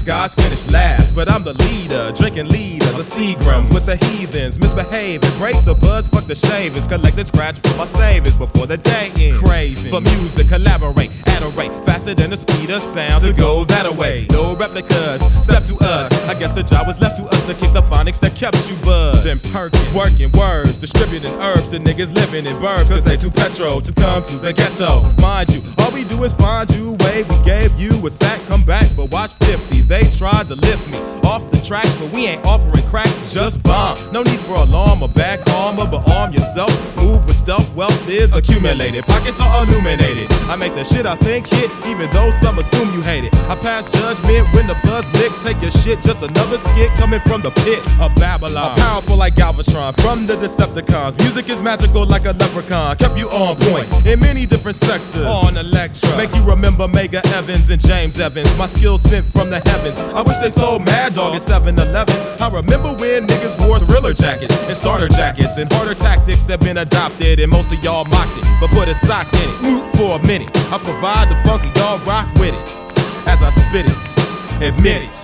guys finish last, but I'm the leader, drinking leaders of Seagrams with the heathens, misbehaving, break the buds, fuck the shavings, collecting scratch for my savings before the day ends. Craving for music, collaborate, adorate, faster than the speed of sound to go that away. No replicas, step to us. I guess the job was left to us to kick the phonics that kept you buzzed. Then perking, working words, distributing herbs to niggas living in burbs, cause they too petro to come to the ghetto. Mind you, all we do is find you, wave, we gave you a sack, come back, but watch 50. They tried to lift me off the tracks, but we ain't offering crack, just bomb. No need for alarm or bad karma, but arm yourself, move with stealth, wealth is accumulated, pockets are illuminated. I make the shit I think hit, even though some assume you hate it. I pass judgment when the fuzz lick, take your shit, just another skit coming from the pit of Babylon. I'm powerful like Galvatron from the Decepticons. Music is magical like a leprechaun, kept you on point in many different sectors. On Electra, make you remember Mega Evans and James Evans. My skills sent from the heavens. I wish they sold Mad Dog at 7-Eleven. I remember when niggas wore Thriller jackets and starter jackets, and harder tactics have been adopted, and most of y'all mocked it, but put a sock in it for a minute. I provide the funky dog rock with it as I spit it, admit it.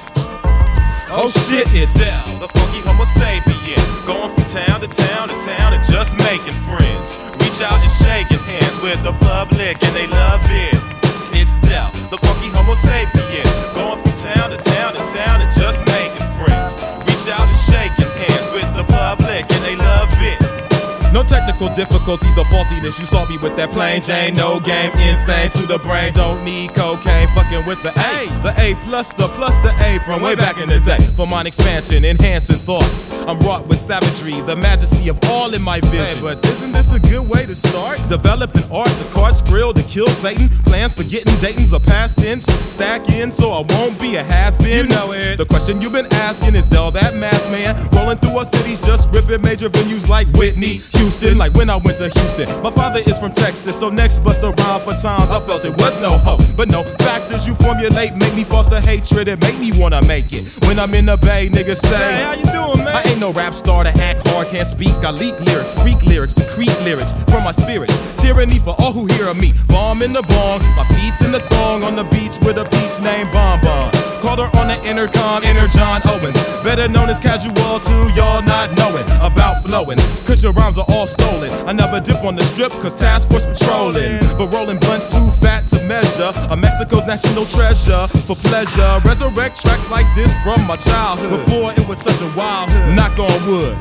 Oh shit, it's Del, the funky homo sapien, going from town to town to town and just making friends. Reach out and shaking hands with the public and they love it. It's Del, the funky homo sapien, going from town to town to town and just making friends. Reach out and shaking hands with the public and they love it. No technical difficulties or faultiness. You saw me with that plain Jane, no game, insane to the brain. Don't need cocaine, fucking with the A plus the A from way back in the day. For mine expansion, enhancing thoughts. I'm wrought with savagery, the majesty of all in my vision. Hey, but isn't this a good way to start? Developing art, the cards grill to kill Satan. Plans for getting Dayton's a past tense. Stack in so I won't be a has-been. You know it. The question you've been asking is Del that mass man rolling through our cities, just ripping major venues like Whitney, Houston, like when I went to Houston. My father is from Texas, so next bust around for times I felt it was no hope. But no factors you formulate make me foster hatred and make me wanna make it. When I'm in the Bay, niggas say, hey, how you doing, man? I ain't no rap star to act hard, can't speak. I leak lyrics, freak lyrics, secrete lyrics from my spirits. Tyranny for all who hear of me. Bomb in the bong, my feet's in the thong on the beach with a peach named Bon Bon. Called her on the intercom, Inner John Owens, better known as Casual to y'all not knowing about flowing, cause your rhymes are all stolen. I never dip on the strip cause task force patrolling, but rolling blunts too fat to measure. A Mexico's national treasure for pleasure. Resurrect tracks like this from my childhood, before it was such a wild hood. Knock on wood.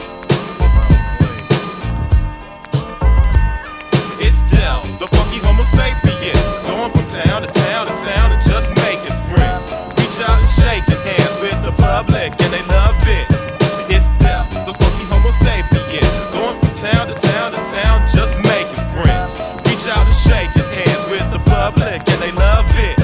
It's Del, the funky homo sapien, going from town to town to town and just making friends. Reach out and shaking hands with the public and they love it. It's Del, the funky homo sapien, going from town to town to town just making friends. Reach out and shaking hands with the public and they love it.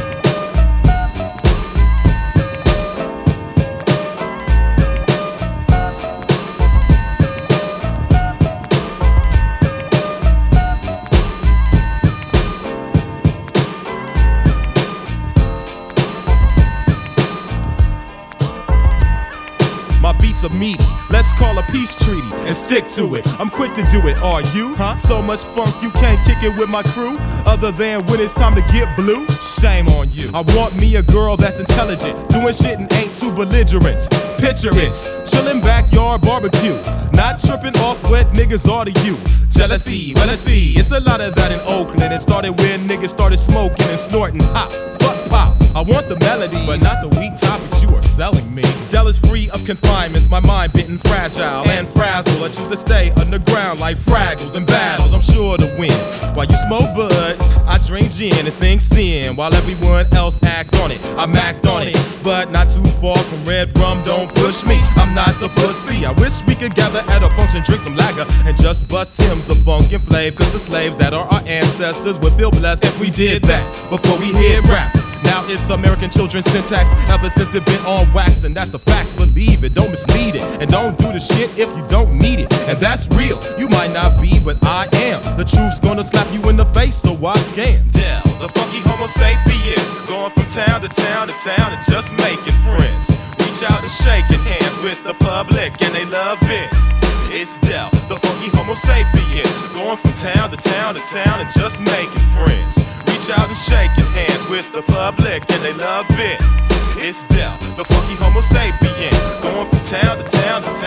Beats are meaty, let's call a peace treaty and stick to it. I'm quick to do it, are you? Huh? So much funk you can't kick it with my crew, other than when it's time to get blue? Shame on you. I want me a girl that's intelligent, doing shit and ain't too belligerent. Picture it, chillin' backyard barbecue, not tripping off what niggas are to you. Jealousy, well let's see, it's a lot of that in Oakland. It started when niggas started smoking and snorting hop, fuck pop. I want the melodies, but not the weak topics you are selling me. Del is free of confinements, my mind bitten fragile and frazzled. I choose to stay underground like Fraggles in battles, I'm sure to win. While you smoke bud, I drink gin and think sin. While everyone else act on it, I'm act on it. But not too far from red rum, don't push me, I'm not the pussy. I wish we could gather at a function, drink some lager, and just bust hymns of funk and flave. Cause the slaves that are our ancestors would feel blessed if we did that before we hit rap. Now it's American children's syntax, ever since it been on wax, and that's the facts, believe it, don't mislead it, and don't do the shit if you don't need it, and that's real, you might not be, but I am, the truth's gonna slap you in the face, so I scan. Del, the funky homo sapien, going from town to town to town and just making friends. Reach out and shaking hands with the public, and they love it. It's Del, the funky homo sapien, going from town to town to town and just making friends. Reach out and shaking hands with the public and they love it. It's Del, the funky homo sapien, going from town to town to